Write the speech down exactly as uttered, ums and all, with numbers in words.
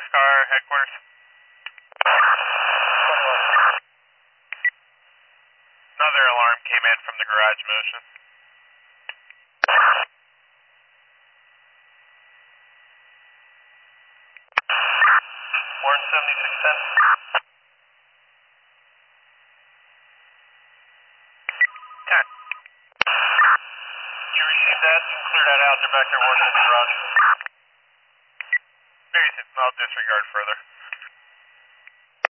Boxcar headquarters. Another alarm came in from the garage motion. Warren seventy-six ten. ten. You received that and clear that out. They're back there working in the garage. Very simple. I'll disregard further.